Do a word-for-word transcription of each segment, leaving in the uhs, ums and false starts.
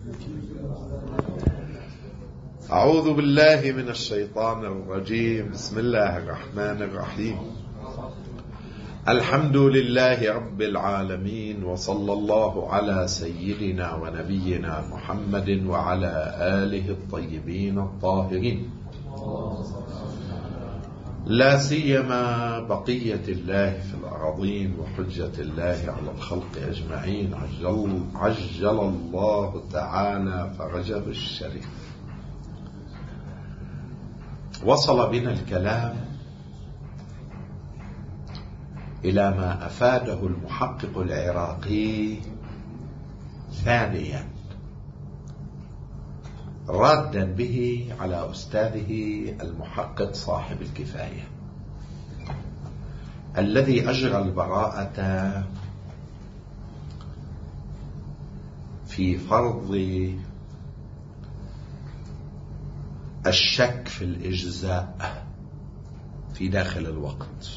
أعوذ بالله من الشيطان الرجيم. بسم الله الرحمن الرحيم. الحمد لله رب العالمين، وصلى الله على سيدنا ونبينا محمد وعلى آله الطيبين الطاهرين، لا سيما بقية الله في الأراضين وحجة الله على الخلق أجمعين، عجل, عجل الله تعالى فرجه الشريف. وصل بنا الكلام إلى ما أفاده المحقق العراقي ثانيا، رادا به على أستاذه المحقق صاحب الكفاية الذي أجرى البراءة في فرض الشك في الإجزاء في داخل الوقت.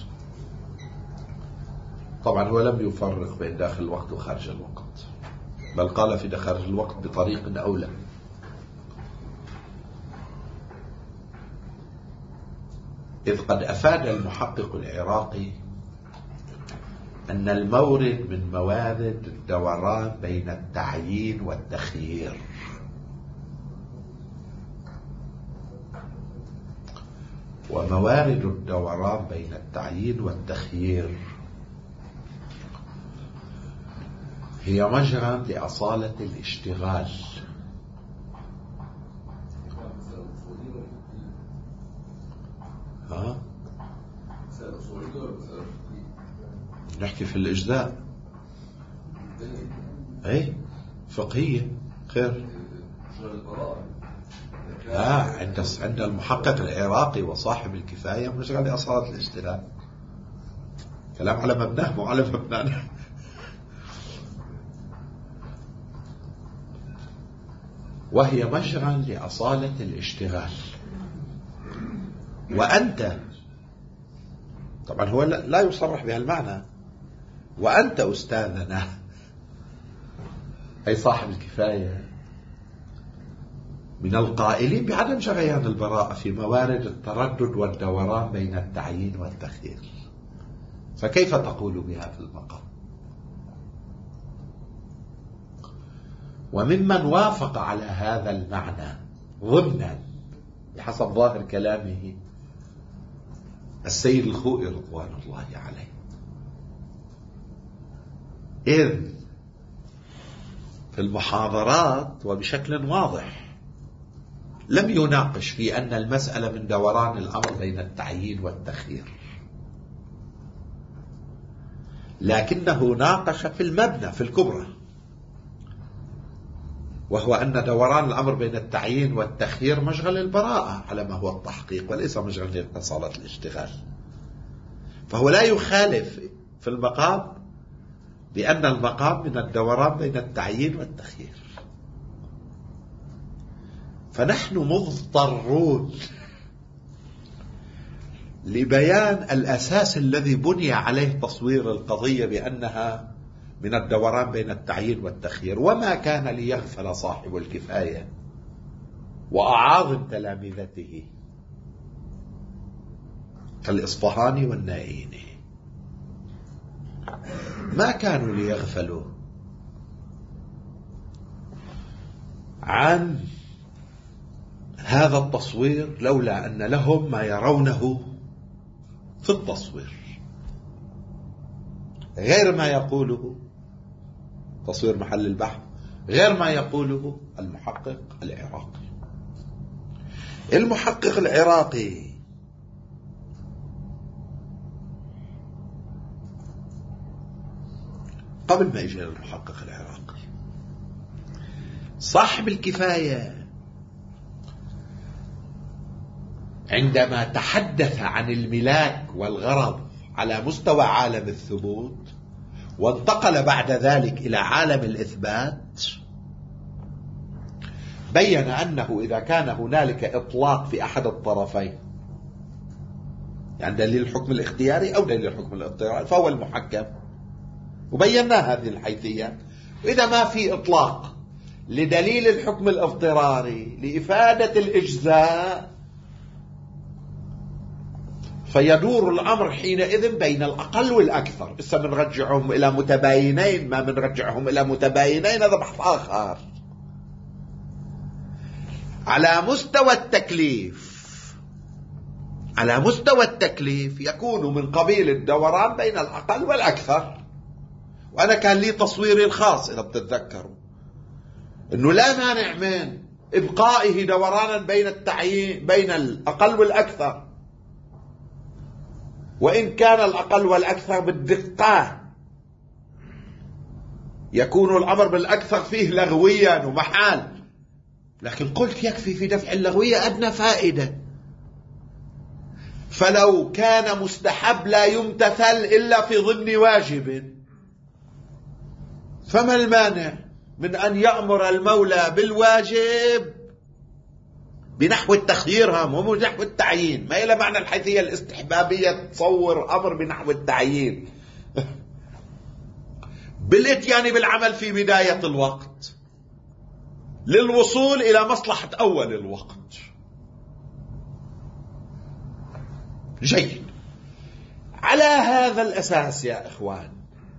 طبعا هو لم يفرق بين داخل الوقت وخارج الوقت، بل قال في خارج الوقت بطريق أولى. إذ قد أفاد المحقق العراقي أن المورد من موارد الدوران بين التعيين والتخيير، وموارد الدوران بين التعيين والتخيير هي مجرى لأصالة الاشتغال. ها؟ نحكي في الإجزاء أي فقهية خير. لا، عند عند المحقق العراقي وصاحب الكفاية مجرى لأصالة الاشتغال. كلام على مبناه مو على مبنانا. وهي مجرى لأصالة الاشتغال. وأنت طبعا هو لا يصرح بها المعنى، وأنت أستاذنا أي صاحب الكفاية من القائلين بعدم جريان البراءة في موارد التردد والدوران بين التعيين والتخيير، فكيف تقول بها في المقام؟ وممن وافق على هذا المعنى ضمنا بحسب ظاهر كلامه السيد الخوئي رضوان الله عليه، إذ في المحاضرات وبشكل واضح لم يناقش في أن المسألة من دوران الأمر بين التعيين والتخيير، لكنه ناقش في المبنى في الكبرى، وهو أن دوران الأمر بين التعيين والتخيير مجرى للبراءة على ما هو التحقيق، وليس مجرى لإصالة الاشتغال. فهو لا يخالف في المقام بأن المقام من الدوران بين التعيين والتخيير. فنحن مضطرون لبيان الأساس الذي بني عليه تصوير القضية بأنها من الدوران بين التعيين والتخيير، وما كان ليغفل صاحب الكفاية وأعاظم تلامذته كالإصفهاني والنائيني، ما كانوا ليغفلوا عن هذا التصوير لولا أن لهم ما يرونه في التصوير غير ما يقوله تصوير محل البحث، غير ما يقوله المحقق العراقي. المحقق العراقي قبل ما يجي المحقق العراقي صاحب الكفاية عندما تحدث عن الملاك والغرض على مستوى عالم الثبوت وانتقل بعد ذلك إلى عالم الإثبات، بين أنه إذا كان هنالك إطلاق في أحد الطرفين، يعني دليل الحكم الاختياري أو دليل الحكم الاضطراري، فهو المحكم، وبينا هذه الحيثيات. وإذا ما في إطلاق لدليل الحكم الاضطراري لإفادة الإجزاء، فيدور الأمر حينئذ بين الأقل والأكثر. إذا بنرجعهم إلى متباينين ما بنرجعهم إلى متباينين هذا بحث آخر. على مستوى التكليف على مستوى التكليف يكون من قبيل الدوران بين الأقل والأكثر. وأنا كان لي تصويري الخاص إذا بتتذكروا أنه لا مانع من إبقائه دورانا بين التعيين بين الأقل والأكثر، وإن كان الأقل والأكثر بالدقة يكون الأمر بالأكثر فيه لغويا ومحال، لكن قلت يكفي في دفع اللغوية أدنى فائدة. فلو كان مستحب لا يمتثل إلا في ضمن واجب، فما المانع من أن يأمر المولى بالواجب بنحو التخيير هم وبنحو التعيين؟ ما إلى معنى الحيثية الاستحبابية تصور أمر بنحو التعيين بالإتيان بالعمل في بداية الوقت للوصول إلى مصلحة أول الوقت. جيد. على هذا الأساس يا إخوان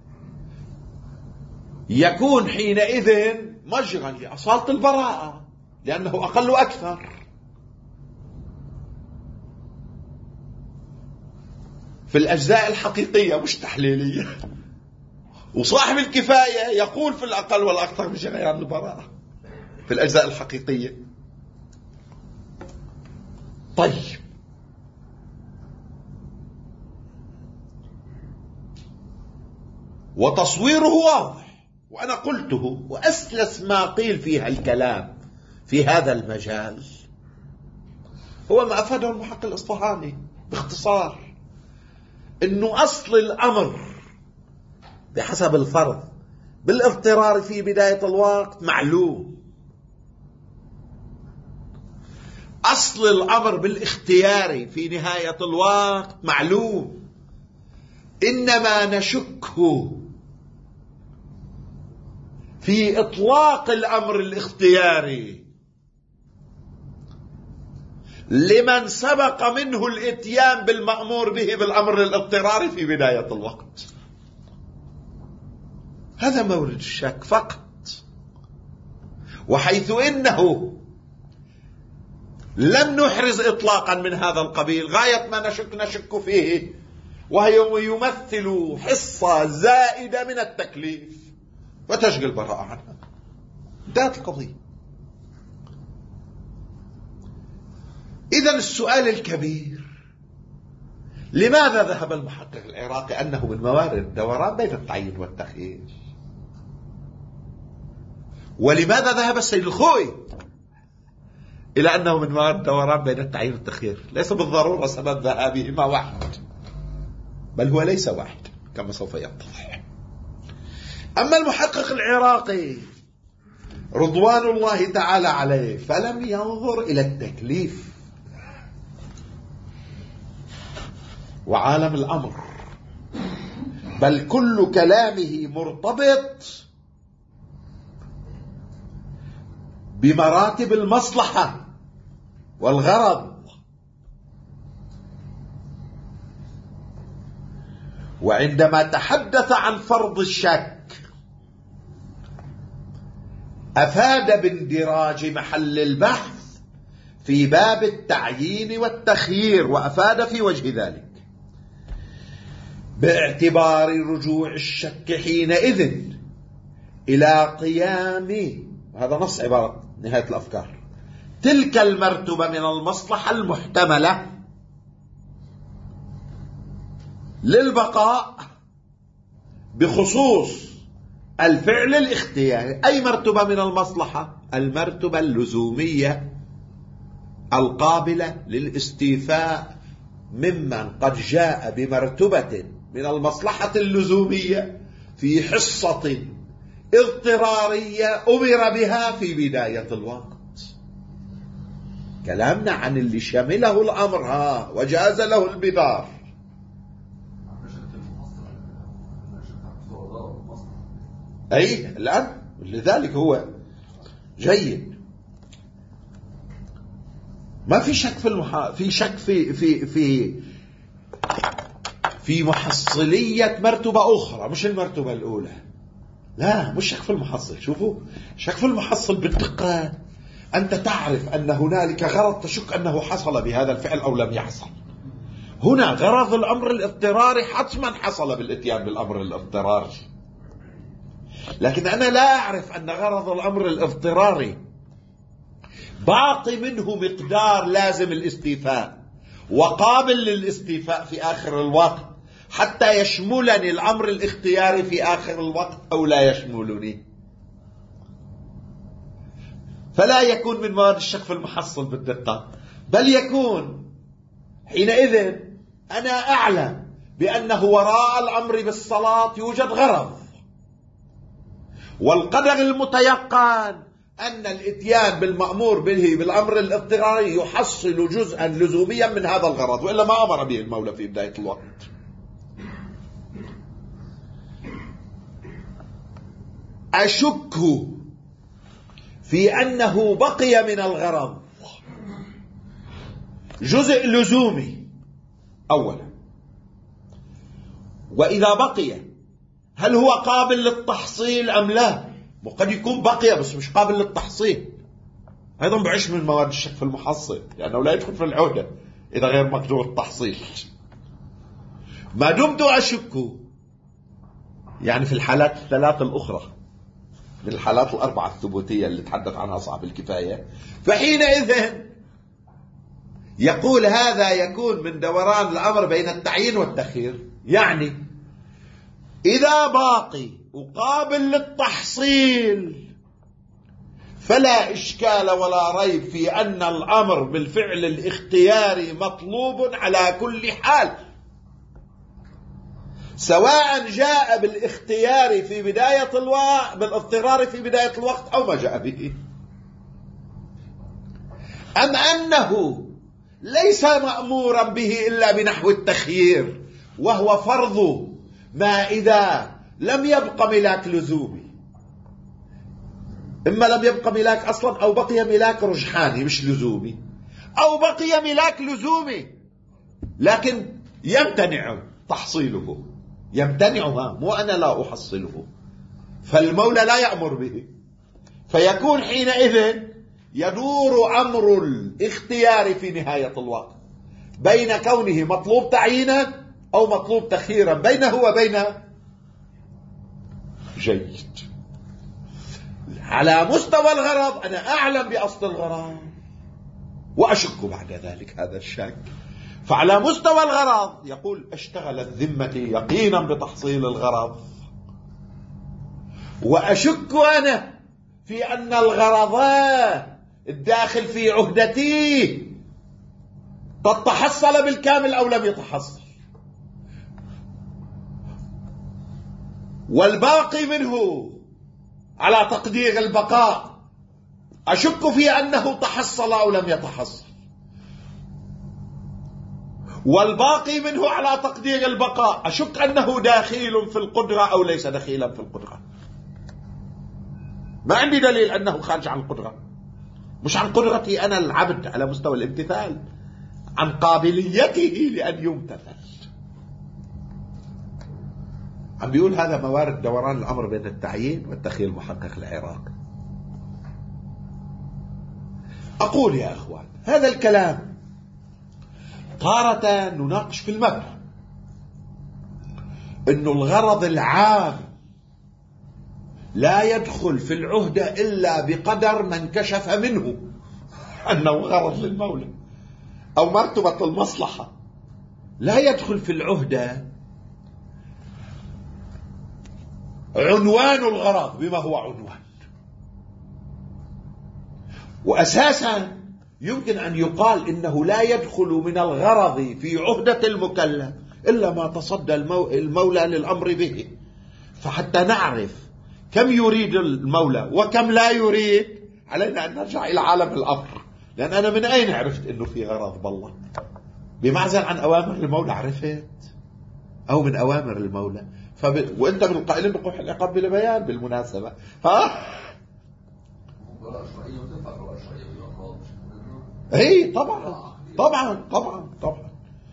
يكون حينئذ مجرا لأصالة البراءة، لأنه أقل وأكثر. في الأجزاء الحقيقية مش تحليلية. وصاحب الكفاية يقول في الأقل والأكثر بجريان البراءة في الأجزاء الحقيقية. طيب، وتصويره واضح، وأنا قلته، وأسلس ما قيل فيها الكلام في هذا المجال هو ما أفاده المحقق الإصفهاني باختصار، إنه أصل الأمر بحسب الفرض بالاضطرار في بداية الوقت معلوم، أصل الأمر بالاختيار في نهاية الوقت معلوم، إنما نشك في إطلاق الأمر الاختياري لمن سبق منه الاتيان بالمأمور به بالأمر الاضطراري في بداية الوقت. هذا مورد الشك فقط. وحيث إنه لم نحرز إطلاقا من هذا القبيل، غاية ما نشك نشك فيه، وهو يمثل حصة زائدة من التكليف وتشغل براءة عنها. انتهت القضية. إذن السؤال الكبير، لماذا ذهب المحقق العراقي أنه من موارد الدوران بين التعيين والتخيير؟ ولماذا ذهب السيد الخوئي إلى أنه من موارد الدوران بين التعيين والتخيير؟ ليس بالضرورة سبب ذهابهما واحد، بل هو ليس واحد كما سوف يتضح. أما المحقق العراقي رضوان الله تعالى عليه فلم ينظر إلى التكليف وعالم الأمر، بل كل كلامه مرتبط بمراتب المصلحة والغرض. وعندما تحدث عن فرض الشك أفاد باندراج محل البحث في باب التعيين والتخيير، وأفاد في وجه ذلك باعتبار رجوع الشك حينئذ إلى قيام، هذا نص عبارة نهاية الأفكار، تلك المرتبة من المصلحة المحتملة للبقاء بخصوص الفعل الاختياري. أي مرتبة من المصلحة؟ المرتبة اللزومية القابلة للاستيفاء ممن قد جاء بمرتبة من المصلحة اللزومية في حصة اضطرارية أمر بها في بداية الوقت. كلامنا عن اللي شمله الأمر ها وجاز له البذار. أي الآن لذلك هو جيد. ما في شك في المحا... في شك في في في في محصلية مرتبة أخرى مش المرتبة الأولى. لا، مش شك في المحصل. شوفوا، شك في المحصل بالدقة. أنت تعرف أن هنالك غرض تشك أنه حصل بهذا الفعل أو لم يحصل. هنا غرض الأمر الاضطراري حتما حصل بالاتيان بالأمر الاضطراري، لكن أنا لا أعرف أن غرض الأمر الاضطراري باقي منه مقدار لازم الاستيفاء وقابل للاستيفاء في آخر الوقت حتى يشملني الأمر الاختياري في آخر الوقت أو لا يشملني. فلا يكون من مواد الشك في المحصل بالدقة، بل يكون حينئذ أنا أعلم بأنه وراء الأمر بالصلاة يوجد غرض، والقدر المتيقن أن الاتيان بالمأمور به بالأمر الاضطراري يحصل جزءا لزوميا من هذا الغرض، وإلا ما أمر به المولى في بداية الوقت. أشك في أنه بقي من الغرض جزء لزومي أولا، وإذا بقي هل هو قابل للتحصيل أم لا؟ وقد يكون بقي بس مش قابل للتحصيل، أيضا بعيش من مواد الشك في المحصل لأنه لا يدخل في العهدة إذا غير مقدور التحصيل. ما دمت أشك يعني في الحالات الثلاث الأخرى من الحالات الأربعة الثبوتية اللي تحدث عنها صاحب الكفاية، فحينئذ يقول هذا يكون من دوران الأمر بين التعيين والتخيير. يعني إذا باقي وقابل للتحصيل فلا إشكال ولا ريب في أن الأمر بالفعل الاختياري مطلوب على كل حال، سواء جاء بالاختيار في بداية الوقت بالاضطرار في بداية الوقت أو ما جاء به، أم أنه ليس مأمورا به إلا بنحو التخيير، وهو فرض ما إذا لم يبق ملاك لزومي، إما لم يبق ملاك أصلا أو بقي ملاك رجحاني مش لزومي، أو بقي ملاك لزومي لكن يمتنع تحصيله، يمتنعها مو أنا لا أحصله، فالمولى لا يأمر به، فيكون حينئذ يدور أمر الاختيار في نهاية الوقت بين كونه مطلوب تعيينا أو مطلوب تخييرا، بينه وبين جيد. على مستوى الغرض أنا أعلم بأصل الغرض وأشك بعد ذلك هذا الشك، فعلى مستوى الغرض يقول اشتغلت ذمتي يقينا بتحصيل الغرض، وأشك أنا في أن الغرض الداخل في عهدتي قد تحصل بالكامل أو لم يتحصل، والباقي منه على تقدير البقاء أشك في أنه تحصل أو لم يتحصل، والباقي منه على تقدير البقاء أشك أنه داخل في القدرة أو ليس دخيلا في القدرة. ما عندي دليل أنه خارج عن القدرة، مش عن قدرتي أنا العبد على مستوى الامتثال، عن قابليته لأن يمتثل. عم بيقول هذا موارد دوران الأمر بين التعيين والتخيير المحقق العراق. أقول يا أخوان هذا الكلام تارة نناقش في المبنى أن الغرض العام لا يدخل في العهدة إلا بقدر من كشف منه أنه غرض للمولى أو مرتبة المصلحة، لا يدخل في العهدة عنوان الغرض بما هو عنوان. وأساسا يمكن أن يقال إنه لا يدخل من الغرض في عهدة المكلف إلا ما تصدى المولى للأمر به، فحتى نعرف كم يريد المولى وكم لا يريد علينا أن نرجع إلى عالم الأمر، لأن أنا من أين عرفت إنه في غرض بالله؟ بمعزل عن أوامر المولى عرفت أو من أوامر المولى؟ فب... وأنت من القائلين بقبح العقاب بلا بيان بالمناسبة. ها اي طبعا طبعا طبعا طبعا.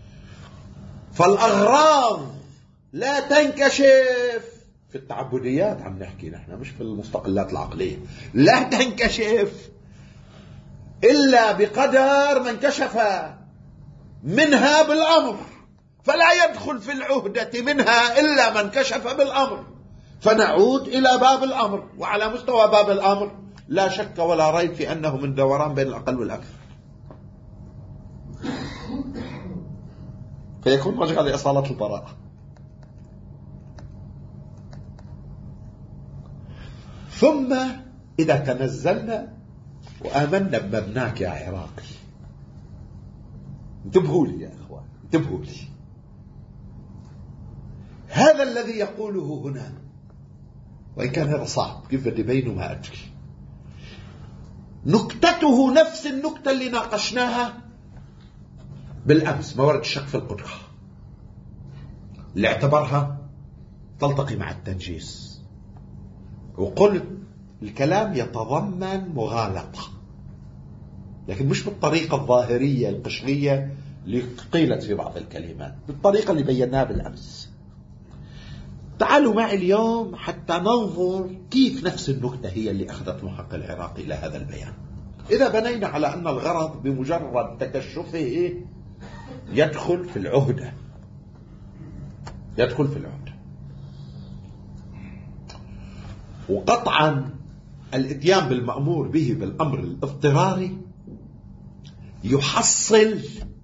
فالأغراض لا تنكشف في التعبديات، عم نحكي نحن مش في المستقلات العقلية، لا تنكشف إلا بقدر من كشف منها بالأمر، فلا يدخل في العهدة منها إلا من كشف بالأمر. فنعود إلى باب الأمر، وعلى مستوى باب الأمر لا شك ولا ريب في أنه من دوران بين الأقل والأكثر، فيكون مجال لإصالة البراءة. ثم إذا تنزلنا وآمنا بمبناك يا عراقي، انتبهوا لي يا أخوان، انتبهوا لي، هذا الذي يقوله هنا وإن كان هذا صعب كيف بدي بينه ما أدري، نكتته نفس النكتة اللي ناقشناها بالأمس، موارد الشك في القدرة، اللي اعتبرها تلتقي مع التنجيس، وقلت الكلام يتضمن مغالطة، لكن مش بالطريقة الظاهرية القشرية اللي قيلت في بعض الكلمات، بالطريقة اللي بيناها بالأمس. تعالوا معي اليوم حتى ننظر كيف نفس النكتة هي اللي أخذت محق العراقي إلى هذا البيان. إذا بنينا على أن الغرض بمجرد تكشفه يدخل في العهدة، يدخل في العهدة، وقطعا الاتيان بالمأمور به بالأمر الاضطراري يحصل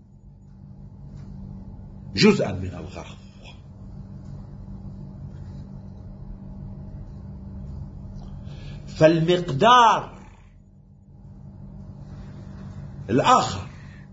جزءا من الغرض. فالمقدار الآخر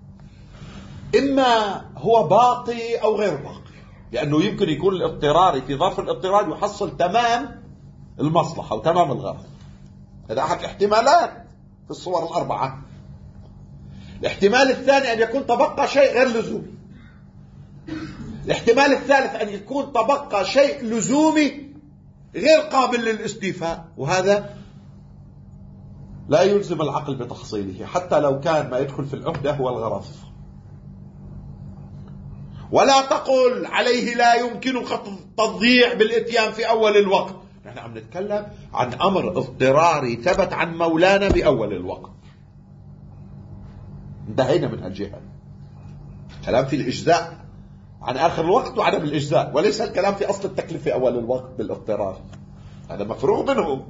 إما هو باقي أو غير باقي، لأنه يمكن يكون الاضطراري في ظرف الاضطرار يحصل تمام المصلحة وتمام الغرض. هذا أحد الاحتمالات في الصور الأربعة. الاحتمال الثاني أن يكون تبقى شيء غير لزومي. الاحتمال الثالث أن يكون تبقى شيء لزومي غير قابل للاستيفاء، وهذا لا يلزم العقل بتحصيله حتى لو كان ما يدخل في العهدة هو الغرض. ولا تقل عليه لا يمكنك التضييع بالاتيان في أول الوقت، نحن عم نتكلم عن أمر اضطراري ثبت عن مولانا بأول الوقت، انتهينا من هالجهة. كلام في الإجزاء عن آخر الوقت وعدم الإجزاء، وليس الكلام في أصل التكلفة أول الوقت بالاضطرار، هذا مفروغ منه.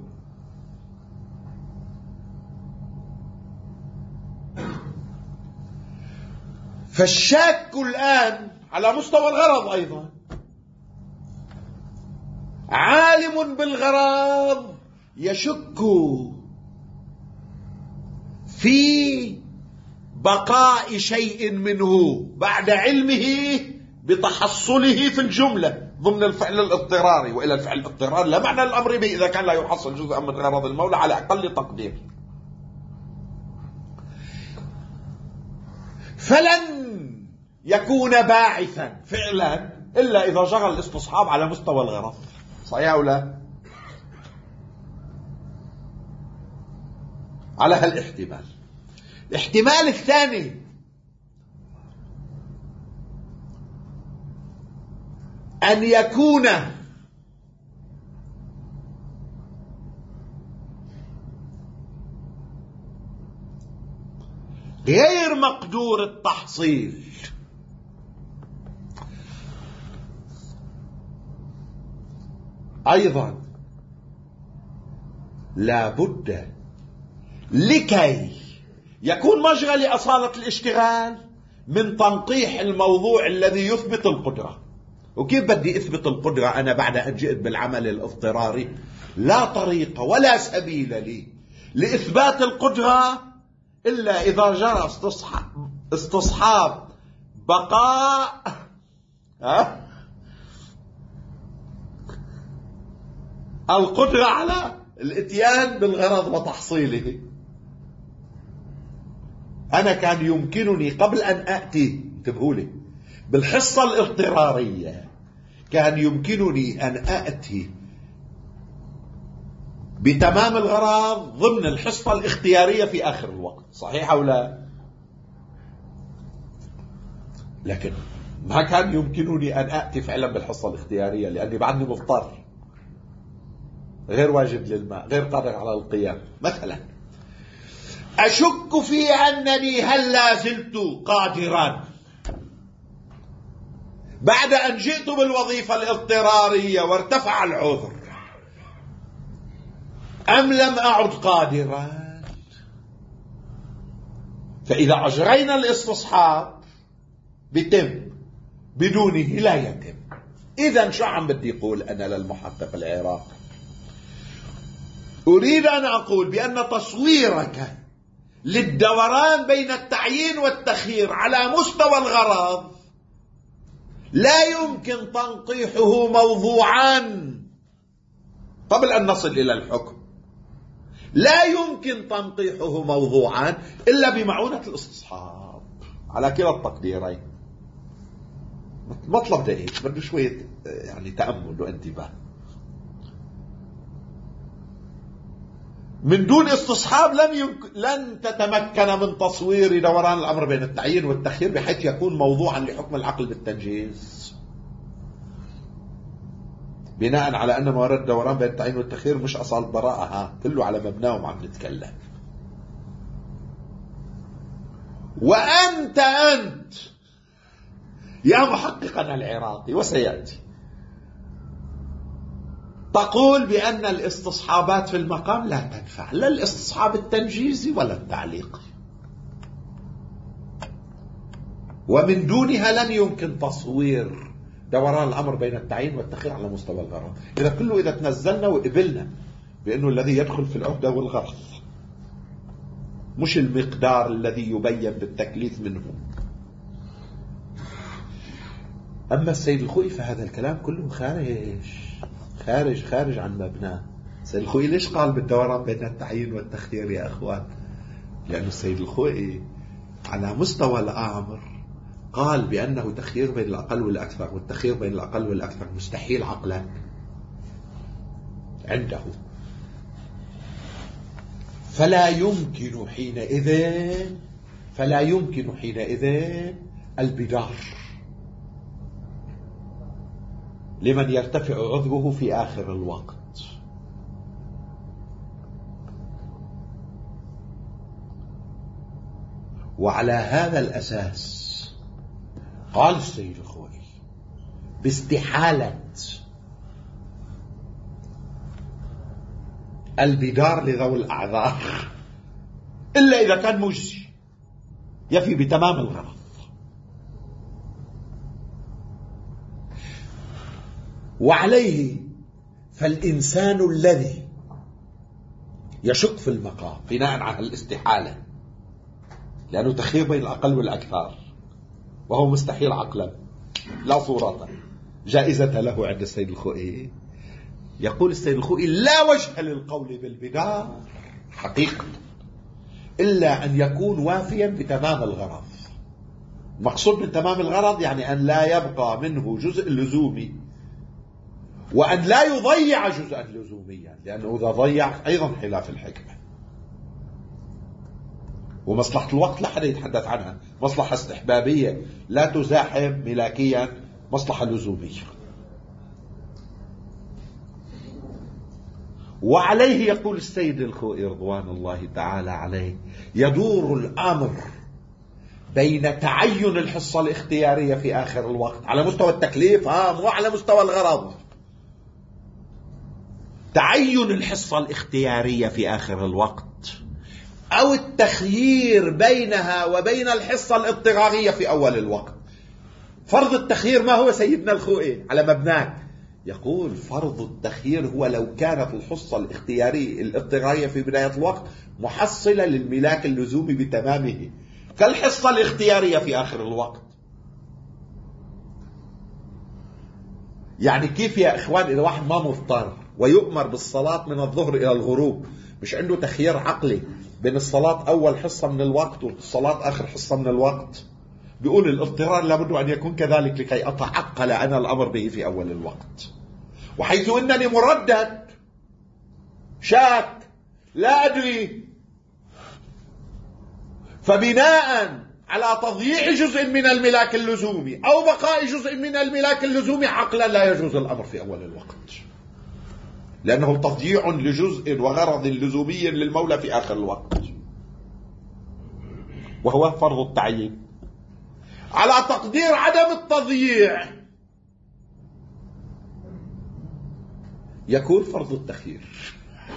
فالشاك الآن على مستوى الغرض أيضا عالم بالغرض يشك في بقاء شيء منه بعد علمه بتحصله في الجملة ضمن الفعل الاضطراري، وإلى الفعل الاضطراري لا معنى الأمر به إذا كان لا يحصل جزءا من غرض المولى على أقل تقدير. فلن يكون باعثا فعلا إلا إذا جرى الاستصحاب على مستوى الغرض، صحيح أو لا؟ على هالاحتمال. الاحتمال الثاني أن يكون غير مقدور التحصيل، أيضا لا بد لكي يكون مجرى لأصالة الاشتغال من تنقيح الموضوع الذي يثبت القدرة. وكيف بدي أثبت القدرة أنا بعد أن جئت بالعمل الاضطراري؟ لا طريقة ولا سبيل لي لإثبات القدرة إلا إذا جرى استصحاب, استصحاب بقاء ها؟ القدرة على الاتيان بالغرض وتحصيله. أنا كان يمكنني قبل أن أأتي، انتبهوا لي، بالحصة الاضطرارية كان يمكنني أن أأتي بتمام الغرض ضمن الحصة الاختيارية في آخر الوقت. صحيح أو لا؟ لكن ما كان يمكنني أن أأتي فعلا بالحصة الاختيارية لأني بعدني مضطر، غير واجد للماء، غير قادر على القيام. مثلا أشك في أنني هل لا زلت قادرا بعد أن جئت بالوظيفة الاضطرارية وارتفع العذر، أم لم أعد قادرا؟ فإذا أجرينا الاستصحاب بتم، بدونه لا يتم. إذا شو عم بدي أقول أنا للمحقق العراقي؟ أريد أن أقول بأن تصويرك للدوران بين التعيين والتخيير على مستوى الغرض لا يمكن تنقيحه موضوعا قبل أن نصل إلى الحكم. لا يمكن تنقيحه موضوعا إلا بمعونة الاستصحاب على كلا التقديرين. مطلب دقيق، بده شوية يعني تأمل وانتباه. من دون استصحاب لن يمكن لن تتمكن من تصوير دوران الأمر بين التعيين والتخيير بحيث يكون موضوعا لحكم العقل بالتنجيز، بناء على أن موارد الدوران بين التعيين والتخيير مش أصل براءة، ها كله على مبناهم عم نتكلم. وأنت أنت يا محققنا العراقي وسيأتي تقول بأن الاستصحابات في المقام لا تنفع، لا الاستصحاب التنجيزي ولا التعليقي، ومن دونها لن يمكن تصوير دوران الأمر بين التعيين والتخيير على مستوى الغرض. إذا كله إذا تنزلنا وقبلنا بأنه الذي يدخل في العهدة والغرض مش المقدار الذي يبين بالتكليف منه. أما السيد الخوئي فهذا الكلام كله خارج خارج خارج عن مبناه. السيد الخوئي ليش قال بالدوران بين التعيين والتخيير يا أخوان؟ لأن السيد الخوئي على مستوى الأمر قال بأنه تخيير بين الأقل والأكثر، والتخيير بين الأقل والأكثر مستحيل عقلا عنده، فلا يمكن حينئذ فلا يمكن حينئذ البدار لمن يرتفع عذره في آخر الوقت. وعلى هذا الأساس قال السيد الخوئي باستحالة البدار لذوي الأعذار إلا إذا كان مجزي يفي بتمام الغرض. وعليه فالإنسان الذي يشك في المقام بناء على الاستحالة، لأنه تخيير بين الأقل والأكثر وهو مستحيل عقلا لا صورة جائزة له عند السيد الخوئي. يقول السيد الخوئي لا وجه للقول بالبدار حقيقة إلا أن يكون وافيا بتمام الغرض. مقصود من تمام الغرض يعني أن لا يبقى منه جزء لزومي، وأن لا يضيع جزءا لزوميا، لأنه إذا ضيع أيضا خلاف الحكمة. ومصلحة الوقت لا حدا يتحدث عنها، مصلحة استحبابية لا تزاحم ملاكيا مصلحة لزومية. وعليه يقول السيد الخوئي رضوان الله تعالى عليه يدور الأمر بين تعين الحصة الاختيارية في آخر الوقت على مستوى التكليف، ها مو على مستوى الغرض. تعين الحصة الاختيارية في آخر الوقت أو التخيير بينها وبين الحصة الاضطرارية في أول الوقت. فرض التخيير ما هو سيدنا الخوئي على مبناك؟ يقول فرض التخيير هو لو كانت الحصة الاختيارية الاضطرارية في بداية الوقت محصلة للملاك اللزومي بتمامه كالحصة الاختيارية في آخر الوقت. يعني كيف يا إخوان إذا واحد ما مضطر ويؤمر بالصلاة من الظهر إلى الغروب، مش عنده تخيير عقلي بين الصلاة أول حصة من الوقت والصلاة آخر حصة من الوقت؟ بيقول الاضطرار لابد أن يكون كذلك لكي أتعقل أنا الأمر به في أول الوقت، وحيث أنني مردد شاك لا أدري. فبناء على تضييع جزء من الملاك اللزومي أو بقاء جزء من الملاك اللزومي عقلا لا يجوز الأمر في أول الوقت، لأنه تضييع لجزء وغرض لزومي للمولى في آخر الوقت، وهو فرض التعيين. على تقدير عدم التضييع يكون فرض التخيير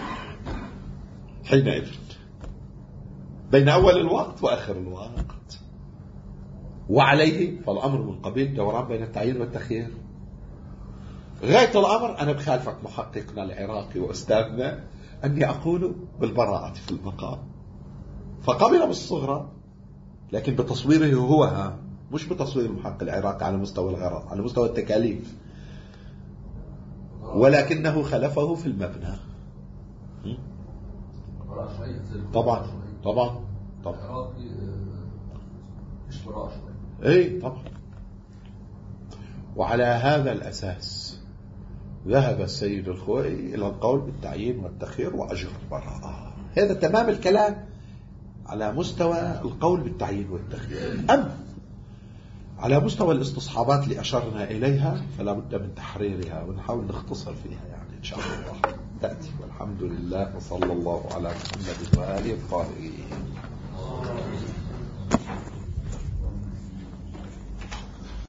حينئذ بين أول الوقت وآخر الوقت، وعليه فالأمر من قبيل دوران بين التعيين والتخيير. غاية الأمر أنا بخالفك محققنا العراقي وأستاذنا أني أقول بالبراءة في المقام، فقبل بالصغرى لكن بتصويره هو ها مش بتصوير المحقق العراقي على مستوى الغرض، على مستوى التكاليف، ولكنه خلفه في المبنى. طبعا طبعا طبعا اي طبعا. وعلى هذا الأساس ذهب السيد الخوئي إلى القول بالتعيين والتخيير وأجر البراءة. هذا تمام الكلام على مستوى القول بالتعيين والتخيير. أما على مستوى الاستصحابات اللي أشرنا إليها فلا بد من تحريرها ونحاول نختصر فيها يعني إن شاء الله تأتي. والحمد لله وصلى الله على محمد وآله الطاهرين.